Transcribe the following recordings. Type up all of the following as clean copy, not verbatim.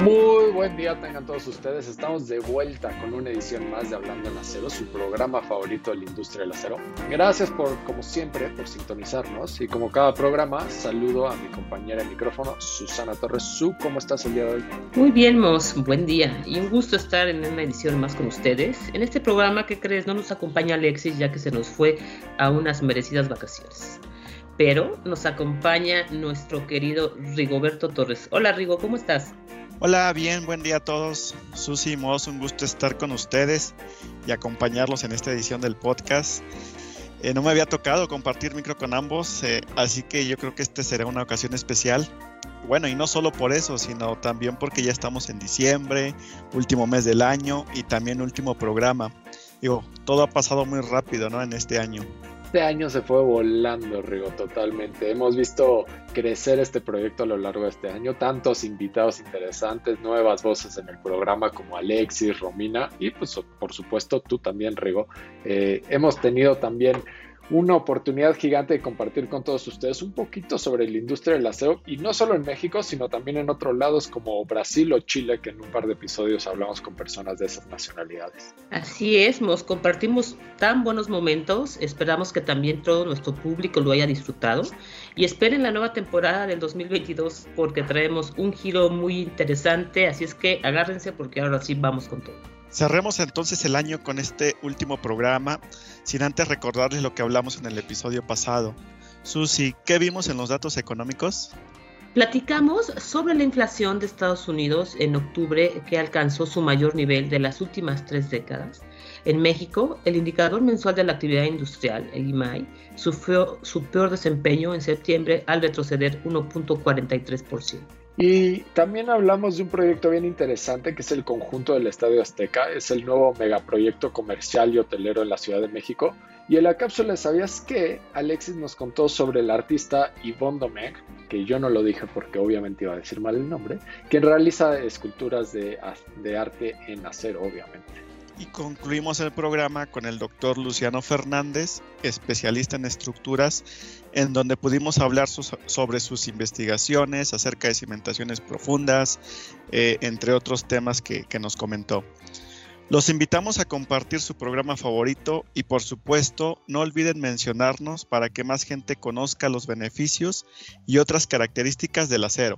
Muy buen día tengan todos ustedes. Estamos de vuelta con una edición más de Hablando en Acero, su programa favorito de la industria del acero. Gracias como siempre, por sintonizarnos. Y como cada programa, saludo a mi compañera de micrófono, Susana Torres. Su, ¿cómo estás el día de hoy? Muy bien, Mos, buen día. Y un gusto estar en una edición más con ustedes. En este programa, ¿qué crees? No nos acompaña Alexis, ya que se nos fue a unas merecidas vacaciones. Pero nos acompaña nuestro querido Rigoberto Torres. Hola, Rigo, ¿cómo estás? Hola, bien, buen día a todos. Susi y Mos, un gusto estar con ustedes y acompañarlos en esta edición del podcast. No me había tocado compartir micro con ambos, así que yo creo que este será una ocasión especial. Bueno, y no solo por eso, sino también porque ya estamos en diciembre, último mes del año y también último programa. Digo, todo ha pasado muy rápido, ¿no? En este año. Este año se fue volando, Rigo, totalmente. Hemos visto crecer este proyecto a lo largo de este año. Tantos invitados interesantes, nuevas voces en el programa como Alexis, Romina y pues por supuesto tú también, Rigo. Hemos tenido también una oportunidad gigante de compartir con todos ustedes un poquito sobre la industria del acero y no solo en México, sino también en otros lados como Brasil o Chile, que en un par de episodios hablamos con personas de esas nacionalidades. Así es, Mos, compartimos tan buenos momentos, esperamos que también todo nuestro público lo haya disfrutado y esperen la nueva temporada del 2022 porque traemos un giro muy interesante, así es que agárrense porque ahora sí vamos con todo. Cerremos entonces el año con este último programa, sin antes recordarles lo que hablamos en el episodio pasado. Susi, ¿qué vimos en los datos económicos? Platicamos sobre la inflación de Estados Unidos en octubre, que alcanzó su mayor nivel de las últimas 3 décadas. En México, el indicador mensual de la actividad industrial, el IMAI, sufrió su peor desempeño en septiembre al retroceder 1.43%. Y también hablamos de un proyecto bien interesante que es el conjunto del Estadio Azteca. Es el nuevo megaproyecto comercial y hotelero en la Ciudad de México. Y en la cápsula ¿sabías qué? Alexis nos contó sobre el artista Yvonne Domecq, que yo no lo dije porque obviamente iba a decir mal el nombre, quien realiza esculturas de arte en acero, obviamente. Y concluimos el programa con el doctor Luciano Fernández, especialista en estructuras, en donde pudimos hablar sobre sus investigaciones acerca de cimentaciones profundas, entre otros temas que nos comentó. Los invitamos a compartir su programa favorito y por supuesto no olviden mencionarnos para que más gente conozca los beneficios y otras características del acero.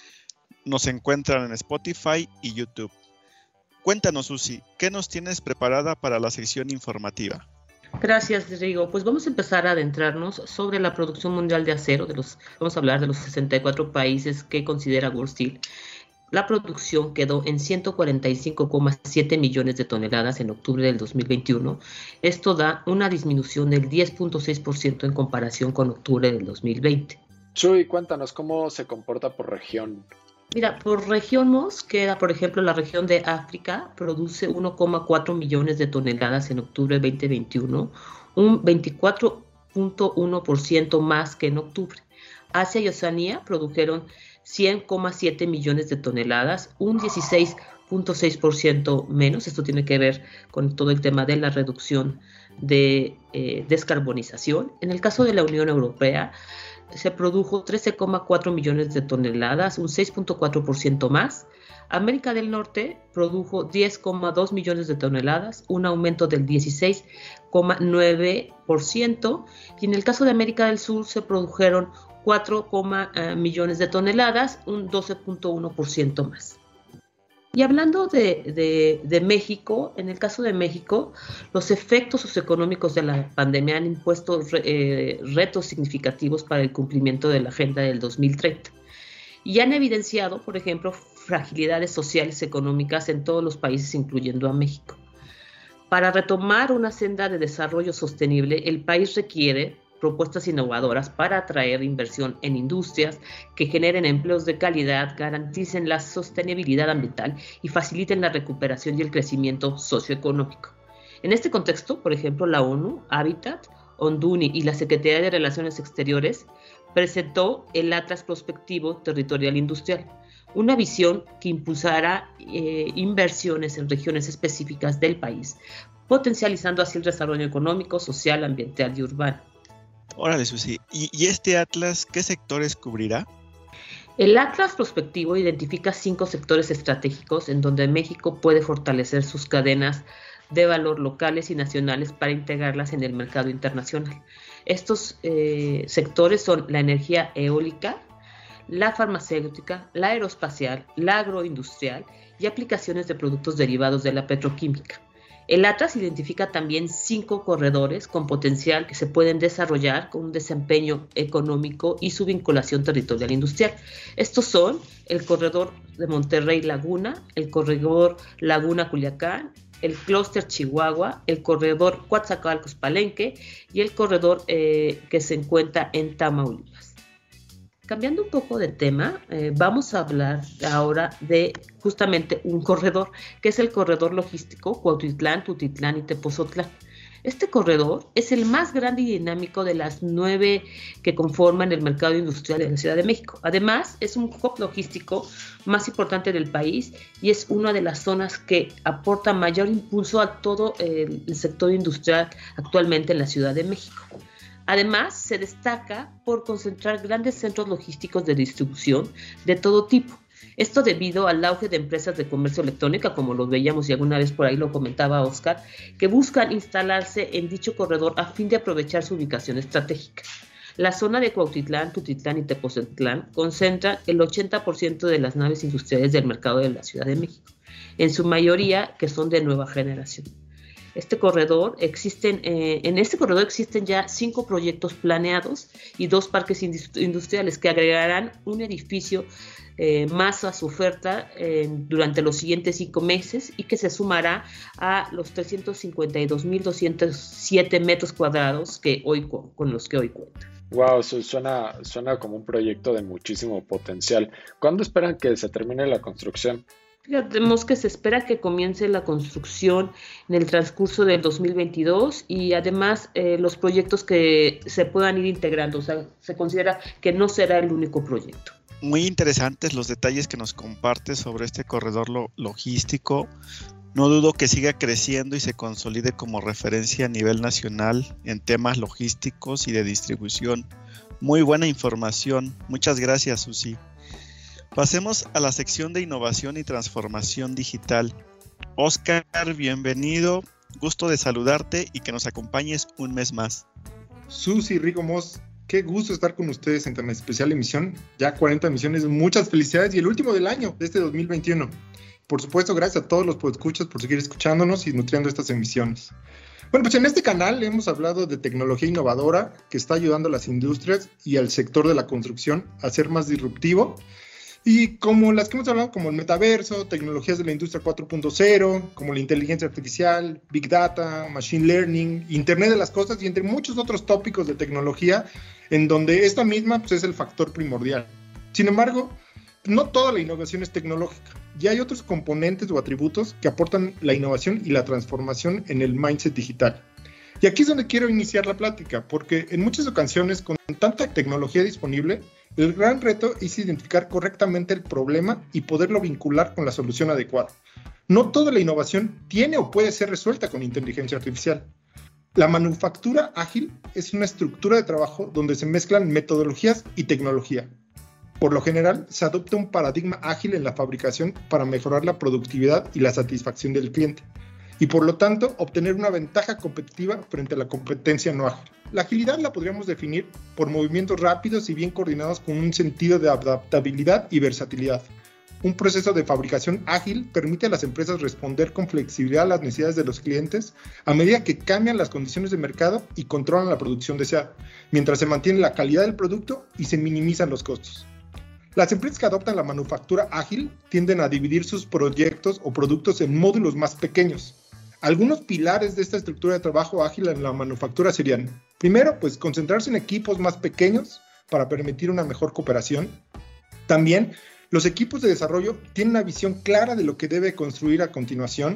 Nos encuentran en Spotify y YouTube. Cuéntanos, Susi, ¿qué nos tienes preparada para la sección informativa? Gracias, Rigo. Pues vamos a empezar a adentrarnos sobre la producción mundial de acero. Vamos a hablar de los 64 países que considera World Steel. La producción quedó en 145,7 millones de toneladas en octubre del 2021. Esto da una disminución del 10.6% en comparación con octubre del 2020. Chuy, cuéntanos cómo se comporta por región. Mira, por región Mos queda, por ejemplo, la región de África produce 1,4 millones de toneladas en octubre de 2021, un 24.1% más que en octubre. Asia y Oceanía produjeron 100,7 millones de toneladas, un 16.6% menos. Esto tiene que ver con todo el tema de la reducción de descarbonización. En el caso de la Unión Europea, se produjo 13,4 millones de toneladas, un 6.4% más. América del Norte produjo 10,2 millones de toneladas, un aumento del 16,9%. Y en el caso de América del Sur se produjeron 4 millones de toneladas, un 12.1% más. Y hablando de México, en el caso de México, los efectos socioeconómicos de la pandemia han impuesto retos significativos para el cumplimiento de la Agenda del 2030 y han evidenciado, por ejemplo, fragilidades sociales y económicas en todos los países, incluyendo a México. Para retomar una senda de desarrollo sostenible, el país requiere propuestas innovadoras para atraer inversión en industrias que generen empleos de calidad, garanticen la sostenibilidad ambiental y faciliten la recuperación y el crecimiento socioeconómico. En este contexto, por ejemplo, la ONU, Habitat, ONDUNI y la Secretaría de Relaciones Exteriores presentó el Atlas Prospectivo Territorial Industrial, una visión que impulsará inversiones en regiones específicas del país, potencializando así el desarrollo económico, social, ambiental y urbano. Órale, Susi. ¿Y este atlas qué sectores cubrirá? El Atlas Prospectivo identifica 5 sectores estratégicos en donde México puede fortalecer sus cadenas de valor locales y nacionales para integrarlas en el mercado internacional. Estos sectores son la energía eólica, la farmacéutica, la aeroespacial, la agroindustrial y aplicaciones de productos derivados de la petroquímica. El Atlas identifica también 5 corredores con potencial que se pueden desarrollar con un desempeño económico y su vinculación territorial industrial. Estos son el corredor de Monterrey Laguna, el corredor Laguna Culiacán, el clúster Chihuahua, el corredor Coatzacoalcos Palenque y el corredor que se encuentra en Tamaulipas. Cambiando un poco de tema, vamos a hablar ahora de justamente un corredor, que es el corredor logístico Cuautitlán, Tutitlán y Tepozotlán. Este corredor es el más grande y dinámico de las 9 que conforman el mercado industrial de la Ciudad de México. Además, es un hub logístico más importante del país y es una de las zonas que aporta mayor impulso a todo el sector industrial actualmente en la Ciudad de México. Además, se destaca por concentrar grandes centros logísticos de distribución de todo tipo. Esto debido al auge de empresas de comercio electrónico, como lo veíamos y alguna vez por ahí lo comentaba Oscar, que buscan instalarse en dicho corredor a fin de aprovechar su ubicación estratégica. La zona de Cuautitlán, Tutitlán y Tepozotlán concentran el 80% de las naves industriales del mercado de la Ciudad de México, en su mayoría que son de nueva generación. En este corredor existen ya 5 proyectos planeados y 2 parques industriales que agregarán un edificio más a su oferta durante los siguientes 5 meses y que se sumará a los 352.207 metros cuadrados con los que hoy cuenta. Wow, eso suena como un proyecto de muchísimo potencial. ¿Cuándo esperan que se termine la construcción? Vemos que se espera que comience la construcción en el transcurso del 2022 y además los proyectos que se puedan ir integrando, o sea, se considera que no será el único proyecto. Muy interesantes los detalles que nos compartes sobre este corredor logístico. No dudo que siga creciendo y se consolide como referencia a nivel nacional en temas logísticos y de distribución. Muy buena información. Muchas gracias, Susi. Pasemos a la sección de innovación y transformación digital. Oscar, bienvenido. Gusto de saludarte y que nos acompañes un mes más. Susi, Rigo Moss, qué gusto estar con ustedes en tan especial emisión. Ya 40 emisiones, muchas felicidades y el último del año, de este 2021. Por supuesto, gracias a todos los podescuchas por seguir escuchándonos y nutriendo estas emisiones. Bueno, pues en este canal hemos hablado de tecnología innovadora que está ayudando a las industrias y al sector de la construcción a ser más disruptivo. Y como las que hemos hablado, como el metaverso, tecnologías de la industria 4.0, como la inteligencia artificial, Big Data, Machine Learning, Internet de las cosas y entre muchos otros tópicos de tecnología en donde esta misma pues, es el factor primordial. Sin embargo, no toda la innovación es tecnológica. Ya hay otros componentes o atributos que aportan la innovación y la transformación en el mindset digital. Y aquí es donde quiero iniciar la plática, porque en muchas ocasiones con tanta tecnología disponible, el gran reto es identificar correctamente el problema y poderlo vincular con la solución adecuada. No toda la innovación tiene o puede ser resuelta con inteligencia artificial. La manufactura ágil es una estructura de trabajo donde se mezclan metodologías y tecnología. Por lo general, se adopta un paradigma ágil en la fabricación para mejorar la productividad y la satisfacción del cliente, y por lo tanto obtener una ventaja competitiva frente a la competencia no ágil. La agilidad la podríamos definir por movimientos rápidos y bien coordinados con un sentido de adaptabilidad y versatilidad. Un proceso de fabricación ágil permite a las empresas responder con flexibilidad a las necesidades de los clientes a medida que cambian las condiciones de mercado y controlan la producción deseada, mientras se mantiene la calidad del producto y se minimizan los costos. Las empresas que adoptan la manufactura ágil tienden a dividir sus proyectos o productos en módulos más pequeños. Algunos pilares de esta estructura de trabajo ágil en la manufactura serían, primero, pues concentrarse en equipos más pequeños para permitir una mejor cooperación. También, los equipos de desarrollo tienen una visión clara de lo que debe construir a continuación.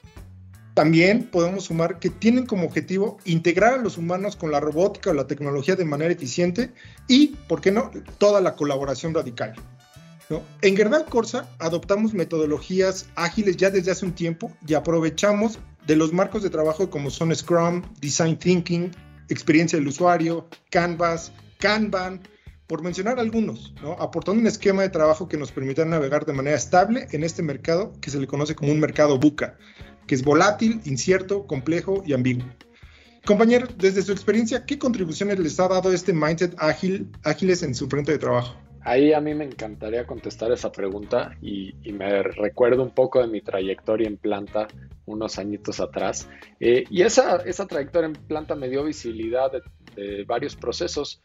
También podemos sumar que tienen como objetivo integrar a los humanos con la robótica o la tecnología de manera eficiente y, ¿por qué no?, toda la colaboración radical. ¿No? En Gerdau Corsa adoptamos metodologías ágiles ya desde hace un tiempo y aprovechamos de los marcos de trabajo como son Scrum, Design Thinking, experiencia del usuario, Canvas, Kanban, por mencionar algunos, ¿no? Aportando un esquema de trabajo que nos permita navegar de manera estable en este mercado que se le conoce como un mercado VUCA, que es volátil, incierto, complejo y ambiguo. Compañero, desde su experiencia, ¿qué contribuciones les ha dado este mindset ágiles en su frente de trabajo? Ahí a mí me encantaría contestar esa pregunta y me recuerdo un poco de mi trayectoria en planta unos añitos atrás. Y esa trayectoria en planta me dio visibilidad de varios procesos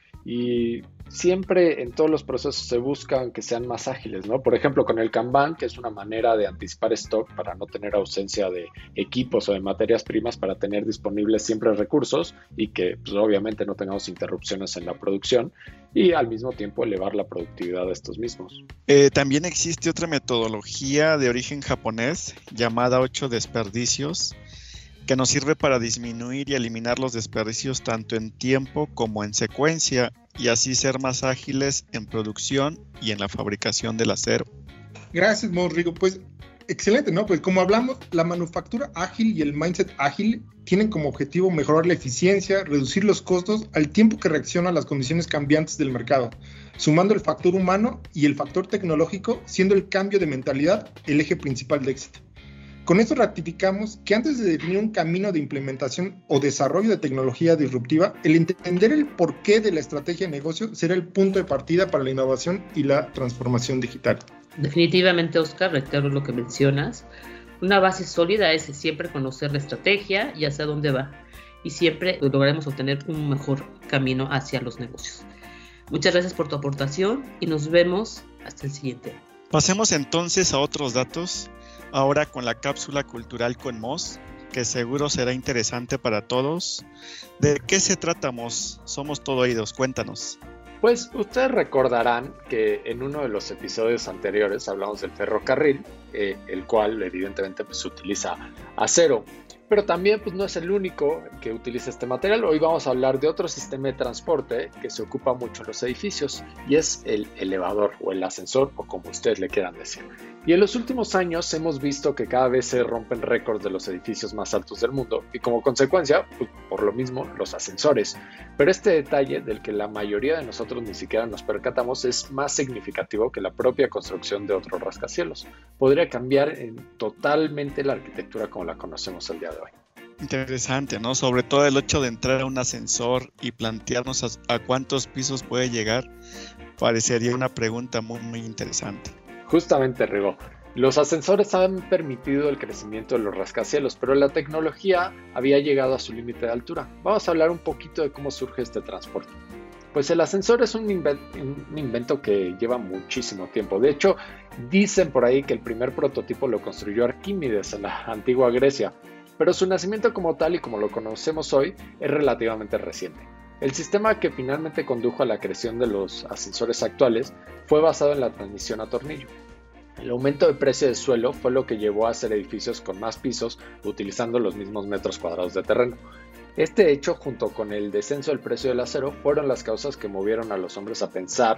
y siempre en todos los procesos se buscan que sean más ágiles, ¿no? Por ejemplo, con el Kanban, que es una manera de anticipar stock para no tener ausencia de equipos o de materias primas, para tener disponibles siempre recursos y que pues, obviamente no tengamos interrupciones en la producción y al mismo tiempo elevar la productividad de estos mismos. También existe otra metodología de origen japonés llamada 8 desperdicios, que nos sirve para disminuir y eliminar los desperdicios tanto en tiempo como en secuencia y así ser más ágiles en producción y en la fabricación del acero. Gracias, Rigo. Pues excelente, ¿no? Pues como hablamos, la manufactura ágil y el mindset ágil tienen como objetivo mejorar la eficiencia, reducir los costos al tiempo que reacciona a las condiciones cambiantes del mercado, sumando el factor humano y el factor tecnológico, siendo el cambio de mentalidad el eje principal de éxito. Con esto ratificamos que antes de definir un camino de implementación o desarrollo de tecnología disruptiva, el entender el porqué de la estrategia de negocio será el punto de partida para la innovación y la transformación digital. Definitivamente, Oscar, reitero lo que mencionas. Una base sólida es siempre conocer la estrategia y hacia dónde va. Y siempre lograremos obtener un mejor camino hacia los negocios. Muchas gracias por tu aportación y nos vemos hasta el siguiente. Pasemos entonces a otros datos. Ahora con la cápsula cultural con Moss, que seguro será interesante para todos. ¿De qué se trata, Moss? Somos todo oídos, cuéntanos. Pues ustedes recordarán que en uno de los episodios anteriores hablamos del ferrocarril, el cual evidentemente pues, utiliza acero. Pero también pues, no es el único que utiliza este material. Hoy vamos a hablar de otro sistema de transporte que se ocupa mucho en los edificios y es el elevador o el ascensor o como ustedes le quieran decir. Y en los últimos años hemos visto que cada vez se rompen récords de los edificios más altos del mundo y como consecuencia, pues, por lo mismo, los ascensores. Pero este detalle del que la mayoría de nosotros ni siquiera nos percatamos es más significativo que la propia construcción de otros rascacielos. Podría cambiar totalmente la arquitectura como la conocemos el día de hoy. Interesante, ¿no? Sobre todo el hecho de entrar a un ascensor y plantearnos a cuántos pisos puede llegar, parecería una pregunta muy, muy interesante. Justamente, Rigo, los ascensores han permitido el crecimiento de los rascacielos, pero la tecnología había llegado a su límite de altura. Vamos a hablar un poquito de cómo surge este transporte. Pues el ascensor es un invento que lleva muchísimo tiempo. De hecho, dicen por ahí que el primer prototipo lo construyó Arquímedes en la antigua Grecia, pero su nacimiento como tal y como lo conocemos hoy es relativamente reciente. El sistema que finalmente condujo a la creación de los ascensores actuales fue basado en la transmisión a tornillo. El aumento de precio del suelo fue lo que llevó a hacer edificios con más pisos utilizando los mismos metros cuadrados de terreno. Este hecho, junto con el descenso del precio del acero, fueron las causas que movieron a los hombres a pensar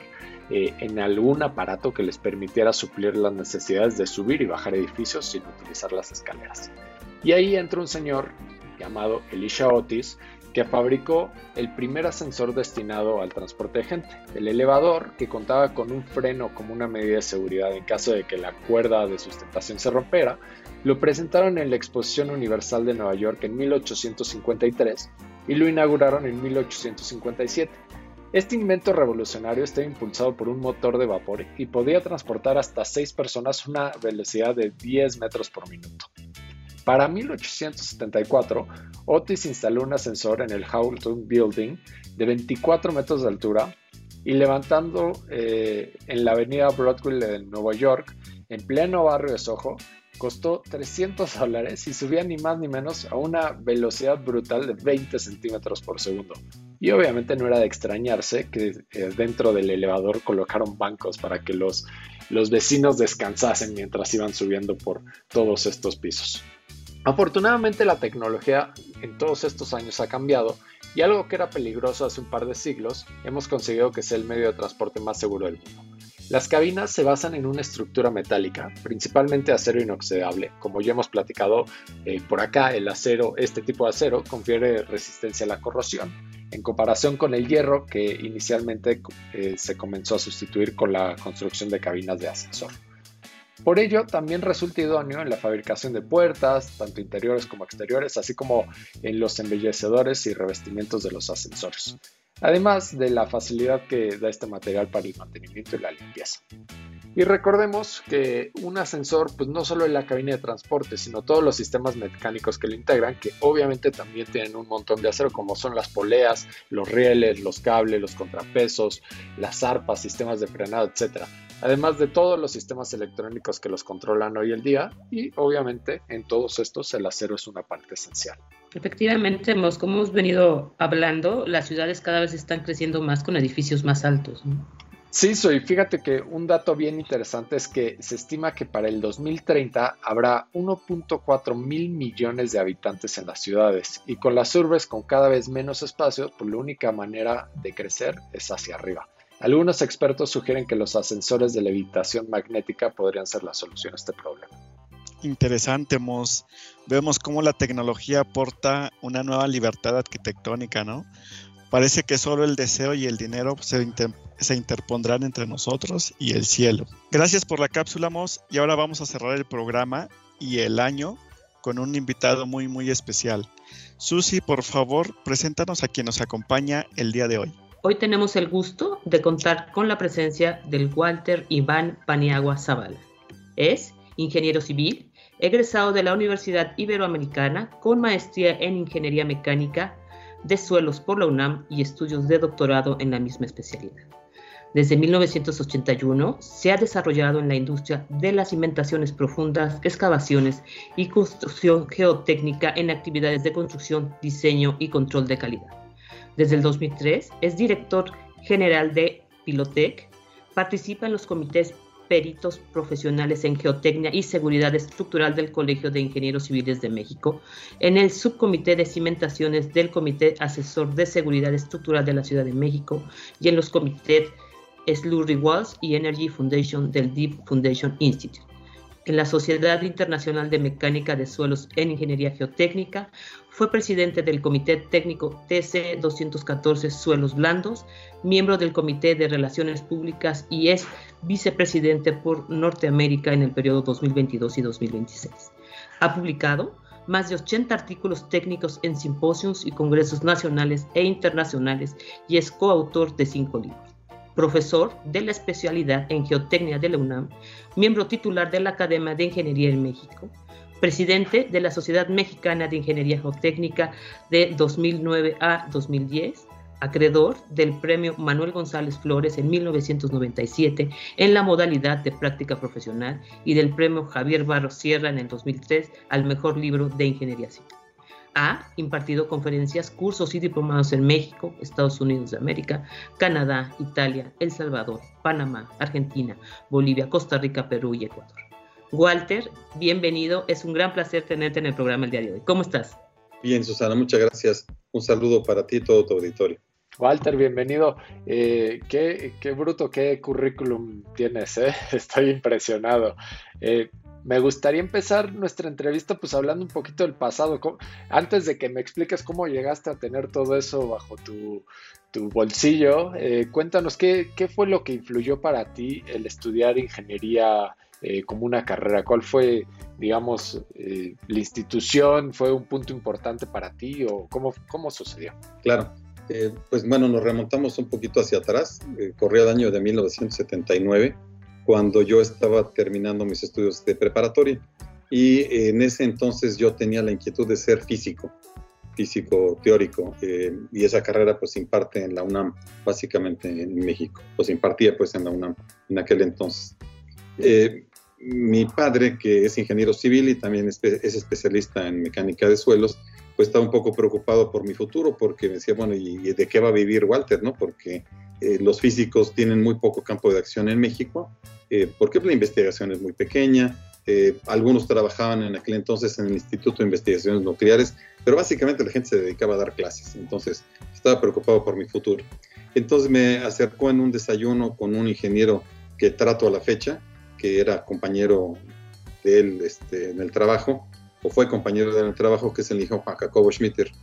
en algún aparato que les permitiera suplir las necesidades de subir y bajar edificios sin utilizar las escaleras. Y ahí entra un señor llamado Elisha Otis, que fabricó el primer ascensor destinado al transporte de gente. El elevador, que contaba con un freno como una medida de seguridad en caso de que la cuerda de sustentación se rompiera, lo presentaron en la Exposición Universal de Nueva York en 1853 y lo inauguraron en 1857. Este invento revolucionario estaba impulsado por un motor de vapor y podía transportar hasta 6 personas a una velocidad de 10 metros por minuto. Para 1874, Otis instaló un ascensor en el Houghton Building de 24 metros de altura y levantando en la avenida Broadway de Nueva York, en pleno barrio de Soho, costó $300 y subía ni más ni menos a una velocidad brutal de 20 centímetros por segundo. Y obviamente no era de extrañarse que dentro del elevador colocaron bancos para que los vecinos descansasen mientras iban subiendo por todos estos pisos. Afortunadamente la tecnología en todos estos años ha cambiado y algo que era peligroso hace un par de siglos hemos conseguido que sea el medio de transporte más seguro del mundo. Las cabinas se basan en una estructura metálica, principalmente acero inoxidable. Como ya hemos platicado por acá, el acero, este tipo de acero confiere resistencia a la corrosión en comparación con el hierro que inicialmente se comenzó a sustituir con la construcción de cabinas de ascensor. Por ello, también resulta idóneo en la fabricación de puertas, tanto interiores como exteriores, así como en los embellecedores y revestimientos de los ascensores, además de la facilidad que da este material para el mantenimiento y la limpieza. Y recordemos que un ascensor, pues no solo es la cabina de transporte, sino todos los sistemas mecánicos que lo integran, que obviamente también tienen un montón de acero, como son las poleas, los rieles, los cables, los contrapesos, las arpas, sistemas de frenado, etc. Además de todos los sistemas electrónicos que los controlan hoy en día, y obviamente en todos estos el acero es una parte esencial. Efectivamente, como hemos venido hablando, las ciudades cada vez están creciendo más con edificios más altos, ¿no? Sí, y fíjate que un dato bien interesante es que se estima que para el 2030 habrá 1.4 mil millones de habitantes en las ciudades, y con las urbes con cada vez menos espacio, pues la única manera de crecer es hacia arriba. Algunos expertos sugieren que los ascensores de levitación magnética podrían ser la solución a este problema. Interesante, Mos. Vemos cómo la tecnología aporta una nueva libertad arquitectónica, ¿no? Parece que solo el deseo y el dinero se interpondrán entre nosotros y el cielo. Gracias por la cápsula, Mos. Y ahora vamos a cerrar el programa y el año con un invitado muy, muy especial. Susi, por favor, preséntanos a quien nos acompaña el día de hoy. Hoy tenemos el gusto de contar con la presencia del Walter Iván Paniagua Zavala. Es ingeniero civil, egresado de la Universidad Iberoamericana con maestría en Ingeniería Mecánica de Suelos por la UNAM y estudios de doctorado en la misma especialidad. Desde 1981 se ha desarrollado en la industria de las cimentaciones profundas, excavaciones y construcción geotécnica en actividades de construcción, diseño y control de calidad. Desde el 2003 es director general de Pilotec, participa en los comités peritos profesionales en geotecnia y seguridad estructural del Colegio de Ingenieros Civiles de México, en el subcomité de cimentaciones del Comité Asesor de Seguridad Estructural de la Ciudad de México y en los comités Slurry Walls y Energy Foundation del Deep Foundation Institute. En la Sociedad Internacional de Mecánica de Suelos en Ingeniería Geotécnica, fue presidente del Comité Técnico TC 214 Suelos Blandos, miembro del Comité de Relaciones Públicas y es vicepresidente por Norteamérica en el periodo 2022 y 2026. Ha publicado más de 80 artículos técnicos en simposios y congresos nacionales e internacionales y es coautor de 5 libros. Profesor de la especialidad en geotecnia de la UNAM, miembro titular de la Academia de Ingeniería en México, presidente de la Sociedad Mexicana de Ingeniería Geotécnica de 2009 a 2010, acreedor del Premio Manuel González Flores en 1997 en la modalidad de práctica profesional y del Premio Javier Barros Sierra en el 2003 al mejor libro de ingeniería civil. Ha impartido conferencias, cursos y diplomados en México, Estados Unidos de América, Canadá, Italia, El Salvador, Panamá, Argentina, Bolivia, Costa Rica, Perú y Ecuador. Walter, bienvenido. Es un gran placer tenerte en el programa el día de hoy. ¿Cómo estás? Bien, Susana, muchas gracias. Un saludo para ti y todo tu auditorio. Walter, bienvenido. Qué bruto, qué currículum tienes, ¿eh? Estoy impresionado. Me gustaría empezar nuestra entrevista pues hablando un poquito del pasado. Antes de que me expliques cómo llegaste a tener todo eso bajo tu bolsillo, cuéntanos qué fue lo que influyó para ti el estudiar ingeniería como una carrera. ¿Cuál fue, digamos, la institución? ¿Fue un punto importante para ti o cómo sucedió? Claro, pues bueno, nos remontamos un poquito hacia atrás. Corría el año de 1979. Cuando yo estaba terminando mis estudios de preparatoria y en ese entonces yo tenía la inquietud de ser físico teórico y esa carrera pues se imparte en la UNAM, básicamente en México, pues se impartía pues en la UNAM en aquel entonces. Mi padre, que es ingeniero civil y también es especialista en mecánica de suelos, pues estaba un poco preocupado por mi futuro porque me decía, bueno, ¿y de qué va a vivir Walter, no? Porque los físicos tienen muy poco campo de acción en México, porque la investigación es muy pequeña. Algunos trabajaban en aquel entonces en el Instituto de Investigaciones Nucleares, pero básicamente la gente se dedicaba a dar clases, entonces estaba preocupado por mi futuro. Entonces me acercó en un desayuno con un ingeniero que trato a la fecha, que era compañero de él en el trabajo, o fue compañero de él en el trabajo, que es el ingeniero Juan Jacobo Schmitter.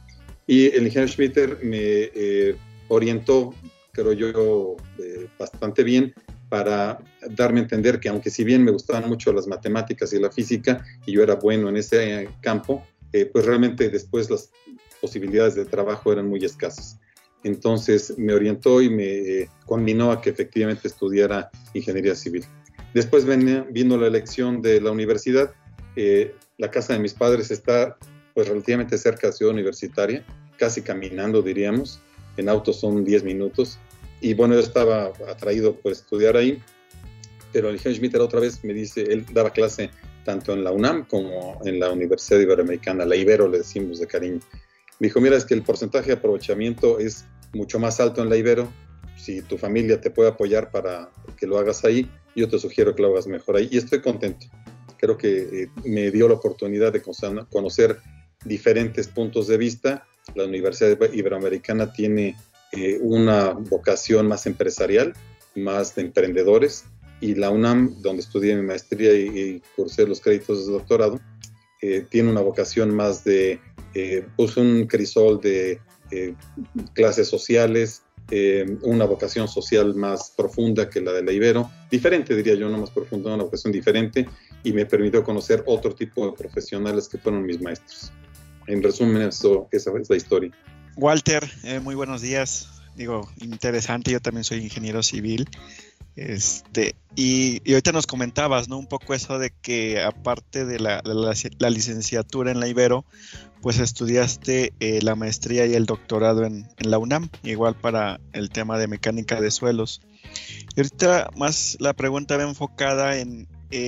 Y el ingeniero Schmitter me orientó, creo yo, bastante bien para darme a entender que aunque si bien me gustaban mucho las matemáticas y la física y yo era bueno en ese campo, pues realmente después las posibilidades de trabajo eran muy escasas. Entonces me orientó y me combinó a que efectivamente estudiara ingeniería civil. Después vino la elección de la universidad. La casa de mis padres está pues relativamente cerca de la ciudad universitaria, casi caminando diríamos, en auto son 10 minutos. Y bueno, yo estaba atraído por estudiar ahí, pero el ingeniero Schmitter otra vez me dice, él daba clase tanto en la UNAM como en la Universidad Iberoamericana, la Ibero le decimos de cariño. Me dijo, mira, es que el porcentaje de aprovechamiento es mucho más alto en la Ibero. Si tu familia te puede apoyar para que lo hagas ahí, yo te sugiero que lo hagas mejor ahí. Y estoy contento. Creo que me dio la oportunidad de conocer diferentes puntos de vista. La Universidad Iberoamericana tiene una vocación más empresarial, más de emprendedores. Y la UNAM, donde estudié mi maestría y cursé los créditos de doctorado, tiene una vocación más de un crisol de clases sociales, una vocación social más profunda que la de la Ibero, diferente diría yo, no más profunda, una vocación diferente, y me permitió conocer otro tipo de profesionales que fueron mis maestros. En resumen, esa es la historia. Walter, muy buenos días. Digo, interesante, yo también soy ingeniero civil. Y ahorita nos comentabas, ¿no? Un poco eso de que aparte de la licenciatura en la Ibero, pues estudiaste la maestría y el doctorado en la UNAM, igual para el tema de mecánica de suelos. Y ahorita más la pregunta va enfocada en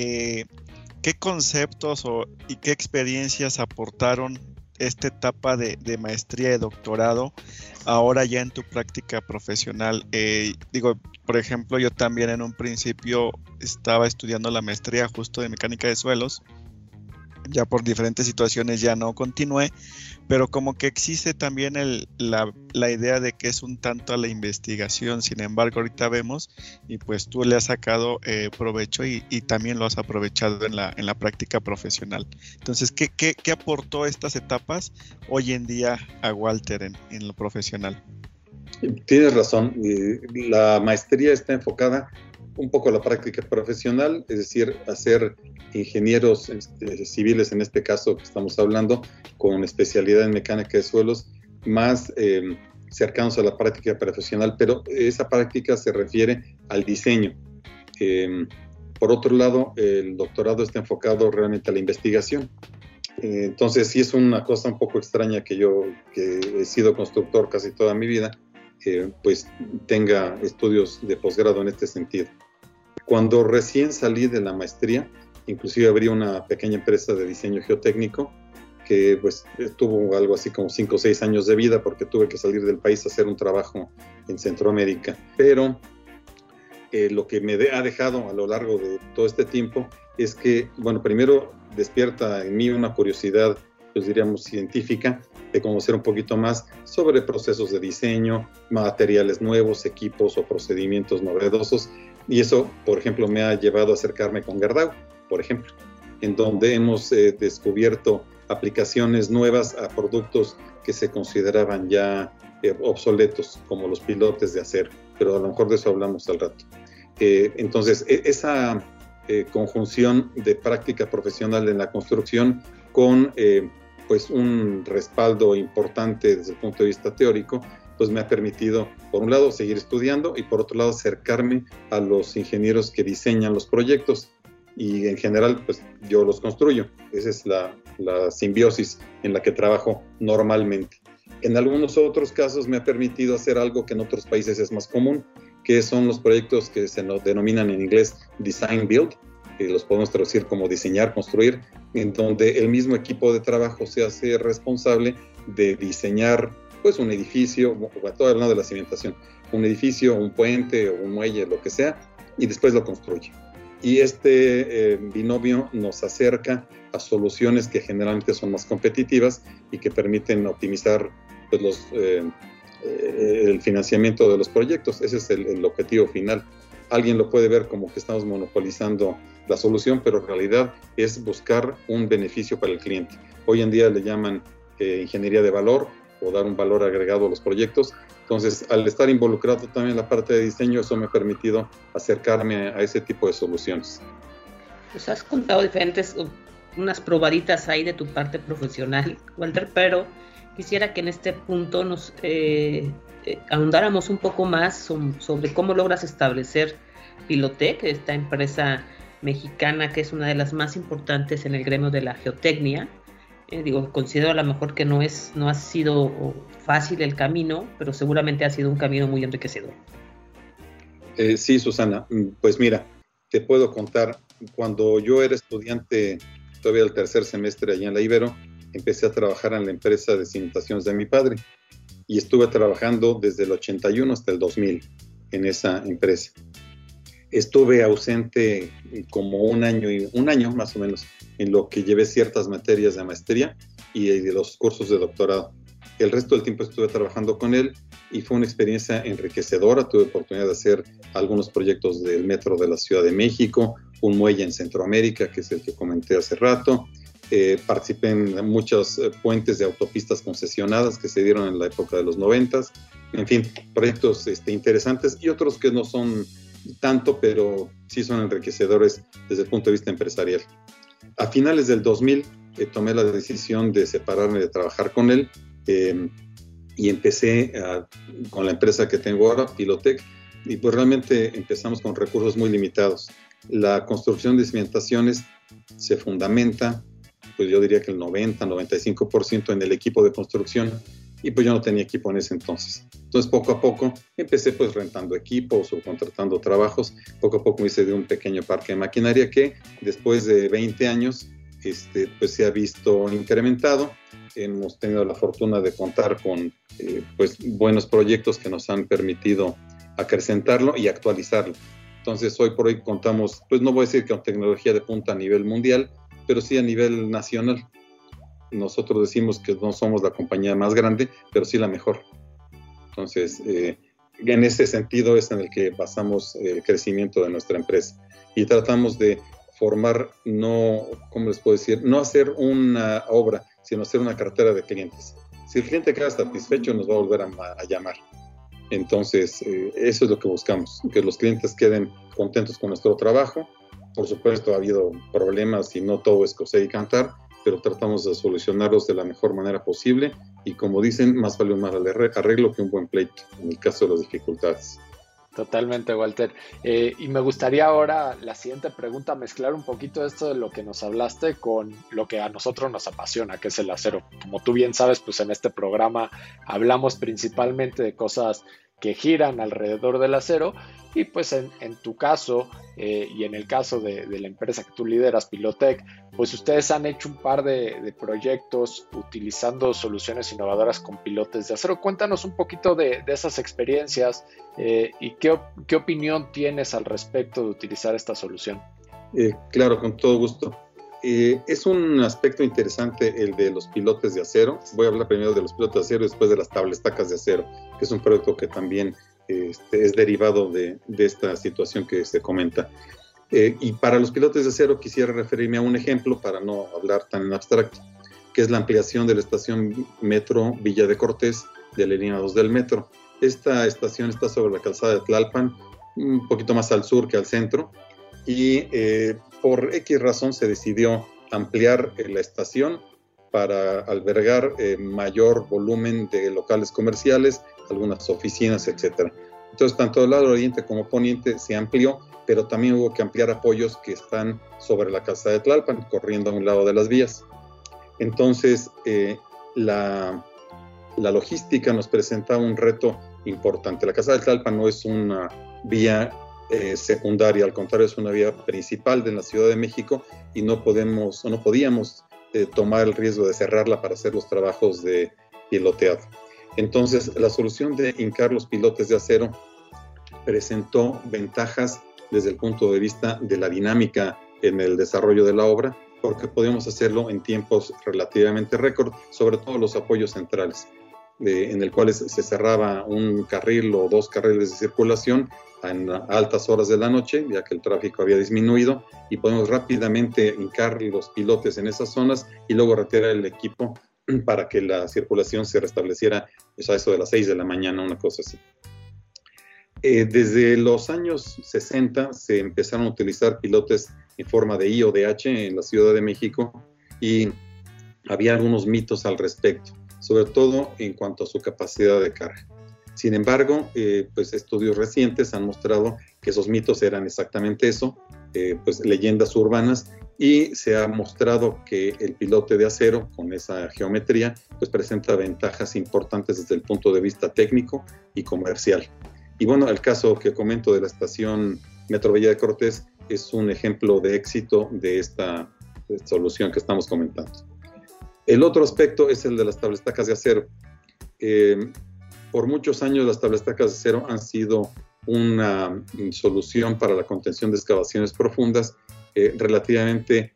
qué conceptos y qué experiencias aportaron esta etapa de maestría y doctorado ahora ya en tu práctica profesional. Digo, por ejemplo, yo también en un principio estaba estudiando la maestría justo de mecánica de suelos, ya por diferentes situaciones ya no continué, pero como que existe también la idea de que es un tanto a la investigación. Sin embargo, ahorita vemos, y pues tú le has sacado provecho y también lo has aprovechado en la práctica profesional. Entonces, ¿qué aportó estas etapas hoy en día a Walter en lo profesional? Tienes razón, la maestría está enfocada un poco a la práctica profesional, es decir, hacer ingenieros civiles, en este caso que estamos hablando, con especialidad en mecánica de suelos, más cercanos a la práctica profesional, pero esa práctica se refiere al diseño. Por otro lado, el doctorado está enfocado realmente a la investigación. Entonces, sí es una cosa un poco extraña que yo, que he sido constructor casi toda mi vida, pues tenga estudios de posgrado en este sentido. Cuando recién salí de la maestría, inclusive abrí una pequeña empresa de diseño geotécnico que pues tuvo algo así como 5 o 6 años de vida porque tuve que salir del país a hacer un trabajo en Centroamérica. Pero lo que me ha dejado a lo largo de todo este tiempo es que, bueno, primero despierta en mí una curiosidad, pues diríamos científica, de conocer un poquito más sobre procesos de diseño, materiales nuevos, equipos o procedimientos novedosos. Y eso, por ejemplo, me ha llevado a acercarme con Gerdau, por ejemplo, en donde hemos descubierto aplicaciones nuevas a productos que se consideraban ya obsoletos, como los pilotes de acero, pero a lo mejor de eso hablamos al rato. Entonces, esa conjunción de práctica profesional en la construcción con pues un respaldo importante desde el punto de vista teórico, pues me ha permitido, por un lado, seguir estudiando y por otro lado, acercarme a los ingenieros que diseñan los proyectos y en general, pues yo los construyo. Esa es la simbiosis en la que trabajo normalmente. En algunos otros casos me ha permitido hacer algo que en otros países es más común, que son los proyectos que se denominan en inglés Design Build, que los podemos traducir como diseñar, construir, en donde el mismo equipo de trabajo se hace responsable de diseñar pues un edificio, estoy hablando de la cimentación, un edificio, un puente o un muelle, lo que sea, y después lo construye. Y este binomio nos acerca a soluciones que generalmente son más competitivas y que permiten optimizar pues, el financiamiento de los proyectos. Ese es el objetivo final. Alguien lo puede ver como que estamos monopolizando la solución, pero en realidad es buscar un beneficio para el cliente. Hoy en día le llaman ingeniería de valor o dar un valor agregado a los proyectos. Entonces, al estar involucrado también en la parte de diseño, eso me ha permitido acercarme a ese tipo de soluciones. Pues has contado unas probaditas ahí de tu parte profesional, Walter, pero quisiera que en este punto nos ahondáramos un poco más sobre cómo logras establecer Pilotec, esta empresa mexicana que es una de las más importantes en el gremio de la geotecnia. Considero a lo mejor que no ha sido fácil el camino, pero seguramente ha sido un camino muy enriquecedor. Sí, Susana, pues mira, te puedo contar, cuando yo era estudiante, todavía el tercer semestre allá en la Ibero, empecé a trabajar en la empresa de cimentaciones de mi padre y estuve trabajando desde el 81 hasta el 2000 en esa empresa. Estuve ausente como un año más o menos, en lo que llevé ciertas materias de maestría y de los cursos de doctorado. El resto del tiempo estuve trabajando con él y fue una experiencia enriquecedora. Tuve oportunidad de hacer algunos proyectos del metro de la Ciudad de México, un muelle en Centroamérica, que es el que comenté hace rato. Participé en muchos puentes de autopistas concesionadas que se dieron en la época de los 90s. En fin, proyectos interesantes y otros que no son tanto, pero sí son enriquecedores desde el punto de vista empresarial. A finales del 2000 tomé la decisión de separarme de trabajar con él y empecé con la empresa que tengo ahora, Pilotec, y pues realmente empezamos con recursos muy limitados. La construcción de cimentaciones se fundamenta, pues yo diría que el 90-95% en el equipo de construcción, y pues yo no tenía equipo en ese entonces. Entonces poco a poco empecé pues rentando equipos o contratando trabajos. Poco a poco me hice de un pequeño parque de maquinaria que después de 20 años pues se ha visto incrementado. Hemos tenido la fortuna de contar con pues buenos proyectos que nos han permitido acrecentarlo y actualizarlo. Entonces hoy por hoy contamos, pues no voy a decir que con tecnología de punta a nivel mundial, pero sí a nivel nacional. Nosotros decimos que no somos la compañía más grande, pero sí la mejor. Entonces, en ese sentido es en el que basamos el crecimiento de nuestra empresa. Y tratamos de formar, ¿cómo les puedo decir? No hacer una obra, sino hacer una cartera de clientes. Si el cliente queda satisfecho, nos va a volver a llamar. Entonces, eso es lo que buscamos, que los clientes queden contentos con nuestro trabajo. Por supuesto, ha habido problemas y no todo es coser y cantar, pero tratamos de solucionarlos de la mejor manera posible y como dicen, más vale un mal arreglo que un buen pleito, en el caso de las dificultades. Totalmente, Walter. Y me gustaría ahora, la siguiente pregunta, mezclar un poquito esto de lo que nos hablaste con lo que a nosotros nos apasiona, que es el acero. Como tú bien sabes, pues en este programa hablamos principalmente de cosas que giran alrededor del acero y pues en tu caso y en el caso de la empresa que tú lideras, Pilotec, pues ustedes han hecho un par de proyectos utilizando soluciones innovadoras con pilotes de acero. Cuéntanos un poquito de esas experiencias y qué opinión tienes al respecto de utilizar esta solución. Claro, con todo gusto. Es un aspecto interesante el de los pilotes de acero. Voy a hablar primero de los pilotes de acero y después de las tablestacas de acero, que es un producto que también es derivado de esta situación que se comenta. Y para los pilotes de acero quisiera referirme a un ejemplo para no hablar tan en abstracto, que es la ampliación de la estación Metro Villa de Cortés de la línea 2 del metro. Esta estación está sobre la calzada de Tlalpan, un poquito más al sur que al centro, y por X razón se decidió ampliar la estación para albergar mayor volumen de locales comerciales, algunas oficinas, etc. Entonces, tanto del lado oriente como poniente se amplió, pero también hubo que ampliar apoyos que están sobre la calzada de Tlalpan, corriendo a un lado de las vías. Entonces, la logística nos presentaba un reto importante. La calzada de Tlalpan no es una vía secundaria, al contrario, es una vía principal de la Ciudad de México y no podíamos tomar el riesgo de cerrarla para hacer los trabajos de piloteado. Entonces, la solución de hincar los pilotes de acero presentó ventajas desde el punto de vista de la dinámica en el desarrollo de la obra, porque podíamos hacerlo en tiempos relativamente récord, sobre todo los apoyos centrales, en el cual se cerraba un carril o dos carriles de circulación en altas horas de la noche, ya que el tráfico había disminuido, y podemos rápidamente hincar los pilotes en esas zonas y luego retirar el equipo para que la circulación se restableciera a eso de las 6 de la mañana, una cosa así. Desde los años 60 se empezaron a utilizar pilotes en forma de I o de H en la Ciudad de México y había algunos mitos al respecto, sobre todo en cuanto a su capacidad de carga. Sin embargo, pues estudios recientes han mostrado que esos mitos eran exactamente eso, pues leyendas urbanas, y se ha mostrado que el pilote de acero con esa geometría pues presenta ventajas importantes desde el punto de vista técnico y comercial. Y bueno, el caso que comento de la estación Metro Villa de Cortés es un ejemplo de éxito de esta solución que estamos comentando. El otro aspecto es el de las tablestacas de acero. Por muchos años las tablestacas de acero han sido una solución para la contención de excavaciones profundas relativamente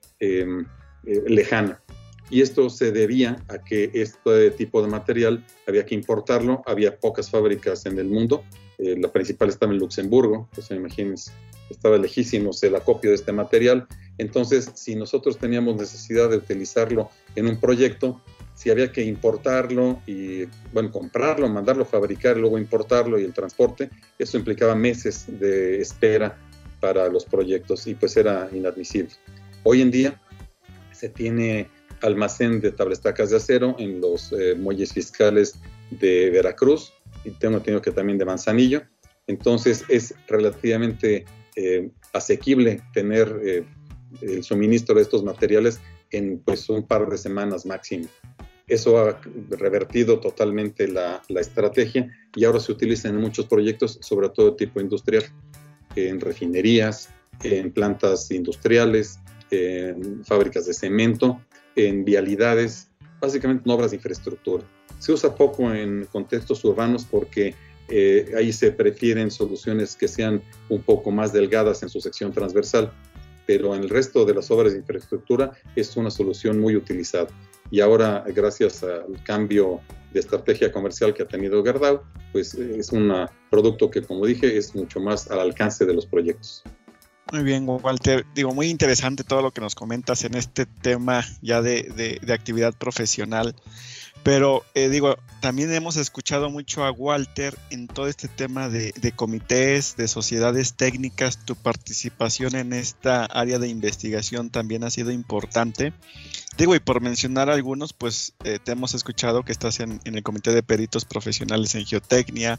lejana. Y esto se debía a que este tipo de material había que importarlo, había pocas fábricas en el mundo, la principal estaba en Luxemburgo, pues imagínense, estaba lejísimos el acopio de este material. Entonces, si nosotros teníamos necesidad de utilizarlo en un proyecto, si había que importarlo y, bueno, comprarlo, mandarlo a fabricar, luego importarlo y el transporte, eso implicaba meses de espera para los proyectos y pues era inadmisible. Hoy en día se tiene almacén de tablestacas de acero en los muelles fiscales de Veracruz y tengo entendido que también de Manzanillo. Entonces es relativamente asequible tener el suministro de estos materiales en pues un par de semanas máximo. Eso ha revertido totalmente la estrategia y ahora se utiliza en muchos proyectos, sobre todo de tipo industrial, en refinerías, en plantas industriales, en fábricas de cemento, en vialidades, básicamente en obras de infraestructura. Se usa poco en contextos urbanos porque ahí se prefieren soluciones que sean un poco más delgadas en su sección transversal, pero en el resto de las obras de infraestructura es una solución muy utilizada. Y ahora, gracias al cambio de estrategia comercial que ha tenido Gerdau, pues es un producto que, como dije, es mucho más al alcance de los proyectos. Muy bien, Walter. Digo, muy interesante todo lo que nos comentas en este tema ya de actividad profesional. Pero digo, también hemos escuchado mucho a Walter en todo este tema de comités, de sociedades técnicas. Tu participación en esta área de investigación también ha sido importante. Digo, y por mencionar algunos, pues te hemos escuchado que estás en el Comité de Peritos Profesionales en Geotecnia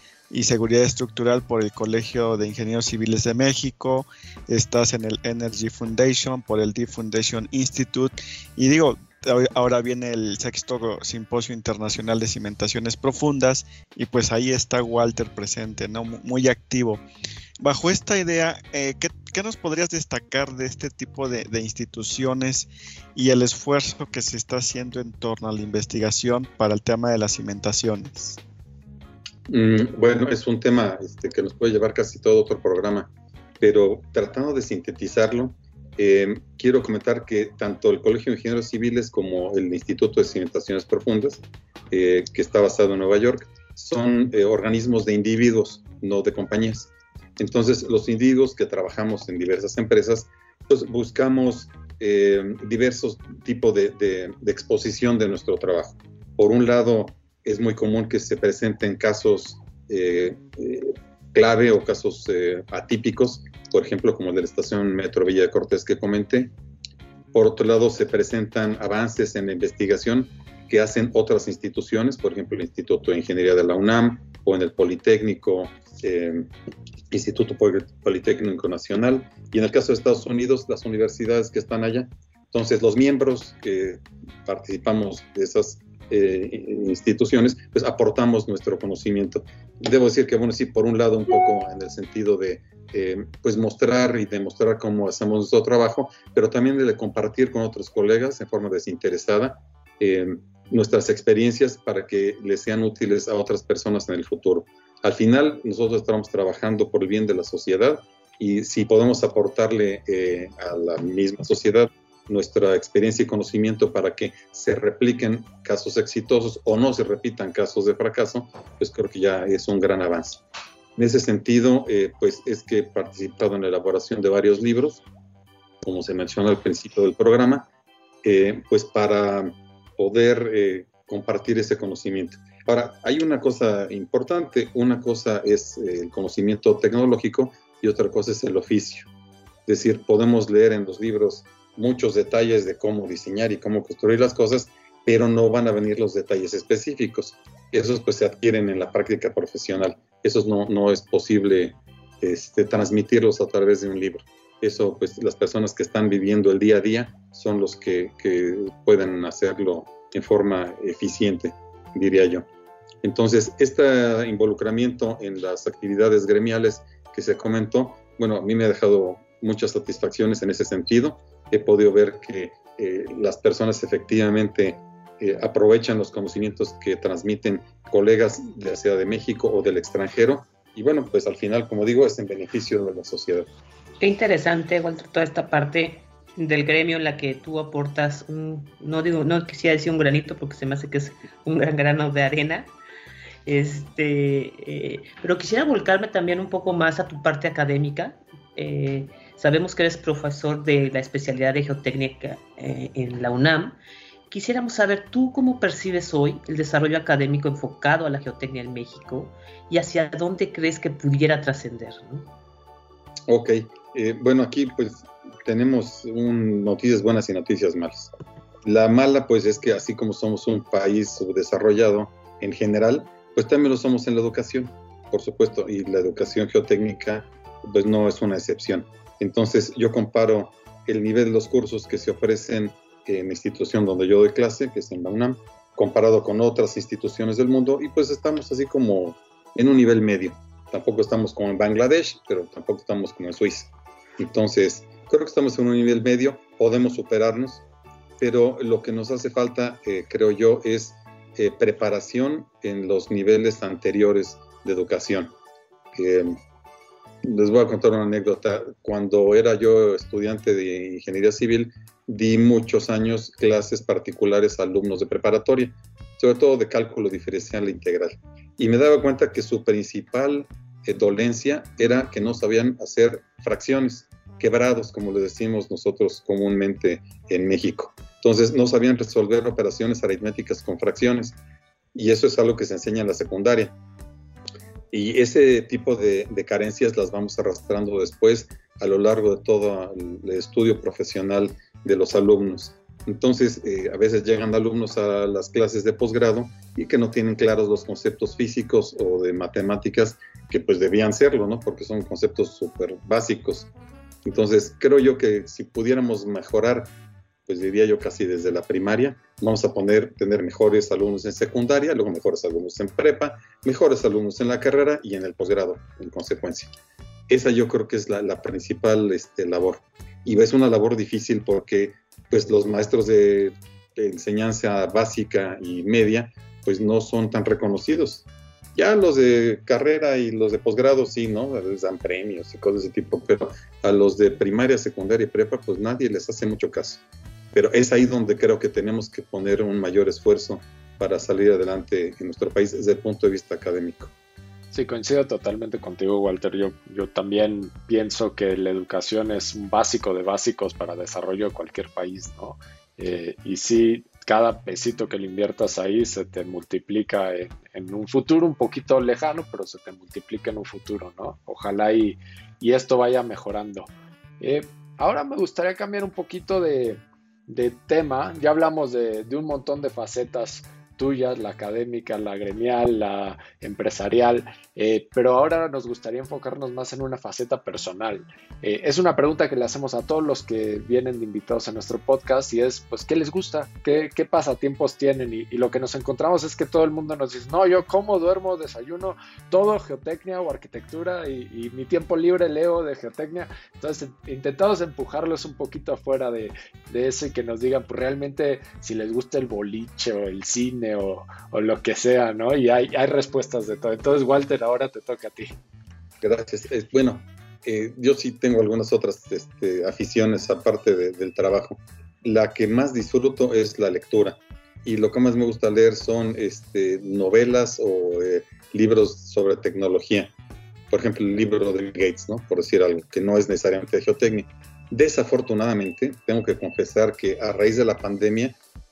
y Seguridad Estructural por el Colegio de Ingenieros Civiles de México, estás en el Energy Foundation por el Deep Foundation Institute, y digo, ahora viene el 6º Simposio Internacional de Cimentaciones Profundas, y pues ahí está Walter presente, ¿no? Muy activo. Bajo esta idea, ¿qué nos podrías destacar de este tipo de instituciones y el esfuerzo que se está haciendo en torno a la investigación para el tema de las cimentaciones? Bueno, es un tema que nos puede llevar casi todo otro programa, pero tratando de sintetizarlo, quiero comentar que tanto el Colegio de Ingenieros Civiles como el Instituto de Cimentaciones Profundas, que está basado en Nueva York, son organismos de individuos, no de compañías. Entonces, los individuos que trabajamos en diversas empresas, pues buscamos diversos tipos de exposición de nuestro trabajo. Por un lado, es muy común que se presenten casos clave o casos atípicos, por ejemplo, como el de la estación Metro Villa de Cortés que comenté. Por otro lado, se presentan avances en la investigación que hacen otras instituciones, por ejemplo, el Instituto de Ingeniería de la UNAM o en el Politécnico, Instituto Politécnico Nacional, y en el caso de Estados Unidos, las universidades que están allá. Entonces, los miembros que participamos de esas instituciones, pues aportamos nuestro conocimiento. Debo decir que, bueno, sí, por un lado un poco en el sentido de pues mostrar y demostrar cómo hacemos nuestro trabajo, pero también de compartir con otros colegas en forma desinteresada nuestras experiencias para que les sean útiles a otras personas en el futuro. Al final, nosotros estamos trabajando por el bien de la sociedad y si podemos aportarle a la misma sociedad nuestra experiencia y conocimiento para que se repliquen casos exitosos o no se repitan casos de fracaso, pues creo que ya es un gran avance. En ese sentido, pues es que he participado en la elaboración de varios libros, como se mencionó al principio del programa, pues para poder compartir ese conocimiento. Ahora, hay una cosa importante, una cosa es el conocimiento tecnológico y otra cosa es el oficio. Es decir, podemos leer en los libros muchos detalles de cómo diseñar y cómo construir las cosas, pero no van a venir los detalles específicos. Esos pues se adquieren en la práctica profesional. Esos no es posible transmitirlos a través de un libro. Eso pues las personas que están viviendo el día a día son los que pueden hacerlo en forma eficiente, diría yo. Entonces, este involucramiento en las actividades gremiales que se comentó, bueno, a mí me ha dejado muchas satisfacciones en ese sentido. He podido ver que las personas efectivamente aprovechan los conocimientos que transmiten colegas, ya sea de México o del extranjero, y bueno, pues al final, como digo, es en beneficio de la sociedad. Qué interesante, Walter, toda esta parte del gremio en la que tú aportas, no quisiera decir un granito porque se me hace que es un gran grano de arena, pero quisiera volcarme también un poco más a tu parte académica. Sabemos que eres profesor de la especialidad de geotécnica en la UNAM. Quisiéramos saber tú cómo percibes hoy el desarrollo académico enfocado a la geotecnia en México y hacia dónde crees que pudiera trascender, ¿no? Ok, bueno, aquí pues tenemos noticias buenas y noticias malas. La mala pues es que así como somos un país subdesarrollado en general, pues también lo somos en la educación, por supuesto, y la educación geotécnica pues no es una excepción. Entonces yo comparo el nivel de los cursos que se ofrecen en la institución donde yo doy clase, que es en la UNAM, comparado con otras instituciones del mundo, y pues estamos así como en un nivel medio. Tampoco estamos como en Bangladesh, pero tampoco estamos como en Suiza. Entonces, creo que estamos en un nivel medio, podemos superarnos, pero lo que nos hace falta, creo yo, es preparación en los niveles anteriores de educación. Les voy a contar una anécdota. Cuando era yo estudiante de ingeniería civil, di muchos años clases particulares a alumnos de preparatoria, sobre todo de cálculo diferencial e integral. Y me daba cuenta que su principal dolencia era que no sabían hacer fracciones, quebrados, como le decimos nosotros comúnmente en México. Entonces, no sabían resolver operaciones aritméticas con fracciones. Y eso es algo que se enseña en la secundaria. Y ese tipo de carencias las vamos arrastrando después a lo largo de todo el estudio profesional de los alumnos. Entonces, a veces llegan alumnos a las clases de posgrado y que no tienen claros los conceptos físicos o de matemáticas que pues debían serlo, ¿no? Porque son conceptos súper básicos. Entonces, creo yo que si pudiéramos mejorar, pues diría yo casi desde la primaria, vamos a tener mejores alumnos en secundaria, luego mejores alumnos en prepa, mejores alumnos en la carrera y en el posgrado, en consecuencia. Esa yo creo que es la principal labor. Y es una labor difícil porque pues los maestros de enseñanza básica y media pues no son tan reconocidos. Ya los de carrera y los de posgrado sí, ¿no? Les dan premios y cosas de ese tipo, pero a los de primaria, secundaria y prepa pues nadie les hace mucho caso. Pero es ahí donde creo que tenemos que poner un mayor esfuerzo para salir adelante en nuestro país desde el punto de vista académico. Sí, coincido totalmente contigo, Walter. Yo también pienso que la educación es un básico de básicos para el desarrollo de cualquier país, ¿no? Y sí, cada pesito que le inviertas ahí se te multiplica en un futuro un poquito lejano, pero se te multiplica en un futuro, ¿no? Ojalá y esto vaya mejorando. Ahora me gustaría cambiar un poquito de tema. Ya hablamos de un montón de facetas tuyas, la académica, la gremial, la empresarial, pero ahora nos gustaría enfocarnos más en una faceta personal. Es una pregunta que le hacemos a todos los que vienen de invitados a nuestro podcast y es, pues, ¿qué les gusta? ¿Qué pasatiempos tienen? Y lo que nos encontramos es que todo el mundo nos dice, no, yo como, duermo, desayuno, todo geotecnia o arquitectura y mi tiempo libre leo de geotecnia. Entonces intentamos empujarlos un poquito afuera de eso y que nos digan, pues, realmente si les gusta el boliche o el cine o lo que sea, ¿no? Y hay respuestas de todo. Entonces, Walter, ahora te toca a ti. Gracias. Bueno, yo sí tengo algunas otras aficiones aparte del trabajo. La que más disfruto es la lectura. Y lo que más me gusta leer son novelas o libros sobre tecnología. Por ejemplo, el libro de Bill Gates, ¿no? Por decir algo, que no es necesariamente de geotecnia. Desafortunadamente, tengo que confesar que a raíz de la pandemia,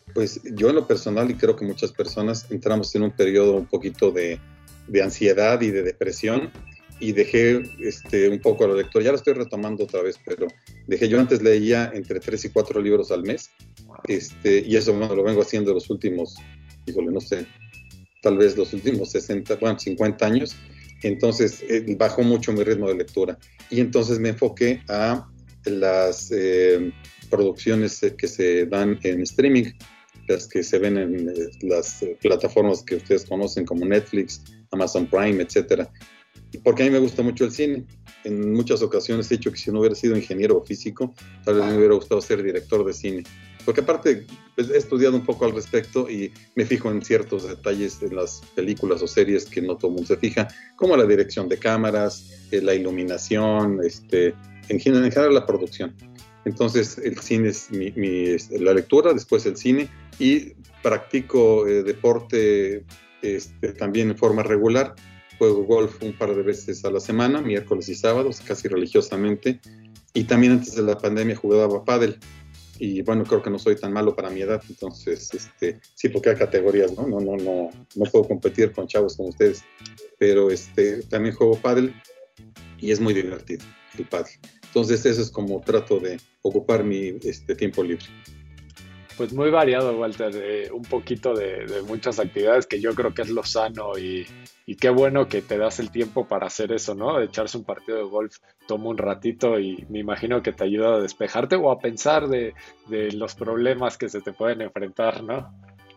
Pues yo en lo personal, y creo que muchas personas, entramos en un periodo un poquito de ansiedad y de depresión, y dejé un poco la lectura. Ya lo estoy retomando otra vez, pero yo antes leía entre 3 y 4 libros al mes, y eso lo vengo haciendo los últimos, no sé, tal vez los últimos 50 años. Entonces bajó mucho mi ritmo de lectura, y entonces me enfoqué a las producciones que se dan en streaming, las que se ven en las plataformas que ustedes conocen como Netflix, Amazon Prime, etcétera. Porque a mí me gusta mucho el cine. En muchas ocasiones he dicho que si no hubiera sido ingeniero o físico, tal vez me hubiera gustado ser director de cine. Porque aparte, pues, he estudiado un poco al respecto y me fijo en ciertos detalles en las películas o series que no todo el mundo se fija, como la dirección de cámaras, la iluminación, en general la producción. Entonces el cine es la lectura, después el cine, y practico deporte también en forma regular. Juego golf un par de veces a la semana, miércoles y sábados, casi religiosamente. Y también antes de la pandemia jugaba pádel. Y bueno, creo que no soy tan malo para mi edad, entonces sí, porque hay categorías, ¿no? No puedo competir con chavos como ustedes. Pero también juego pádel y es muy divertido el pádel. Entonces eso es como trato de ocupar mi tiempo libre. Pues muy variado, Walter, un poquito de muchas actividades, que yo creo que es lo sano, y qué bueno que te das el tiempo para hacer eso, ¿no? De echarse un partido de golf toma un ratito y me imagino que te ayuda a despejarte o a pensar de los problemas que se te pueden enfrentar, ¿no?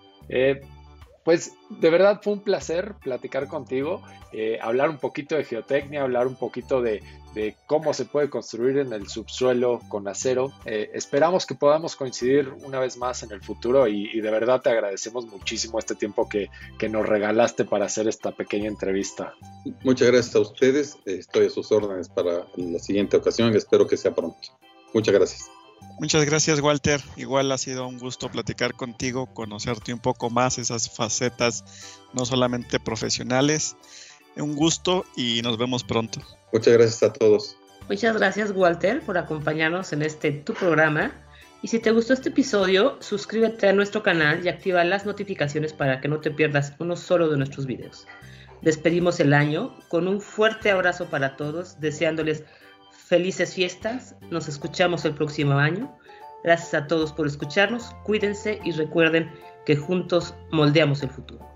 Pues de verdad fue un placer platicar contigo, hablar un poquito de geotecnia, hablar un poquito de cómo se puede construir en el subsuelo con acero. Esperamos que podamos coincidir una vez más en el futuro, y de verdad te agradecemos muchísimo este tiempo que nos regalaste para hacer esta pequeña entrevista. Muchas gracias a ustedes, estoy a sus órdenes para la siguiente ocasión y espero que sea pronto. Muchas gracias. Muchas gracias, Walter. Igual ha sido un gusto platicar contigo, conocerte un poco más, esas facetas no solamente profesionales. Un gusto y nos vemos pronto. Muchas gracias a todos. Muchas gracias, Walter, por acompañarnos en tu programa. Y si te gustó este episodio, suscríbete a nuestro canal y activa las notificaciones para que no te pierdas uno solo de nuestros videos. Despedimos el año con un fuerte abrazo para todos, deseándoles felices fiestas. Nos escuchamos el próximo año. Gracias a todos por escucharnos. Cuídense y recuerden que juntos moldeamos el futuro.